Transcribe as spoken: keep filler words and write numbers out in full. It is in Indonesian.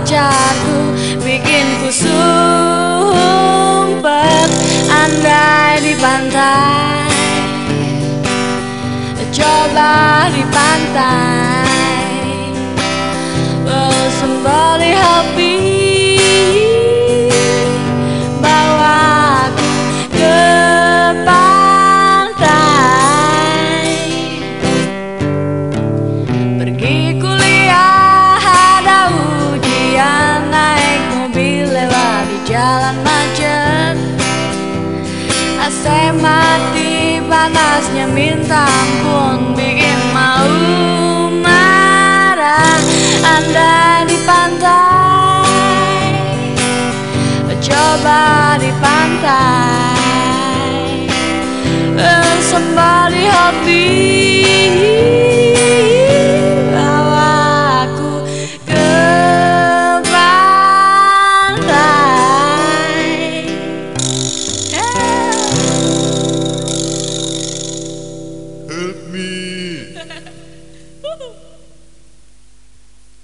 pacarku bikin ku sumpet. Andai di pantai, coba di pantai, sembari hobi bawa aku ke pantai. Pergi kuliah ada ujian, naik mobil lewat di jalan macet. A C mati panasnya minta ampun, bikin mau marah. Andai di pantai, coba di pantai, sembari hobi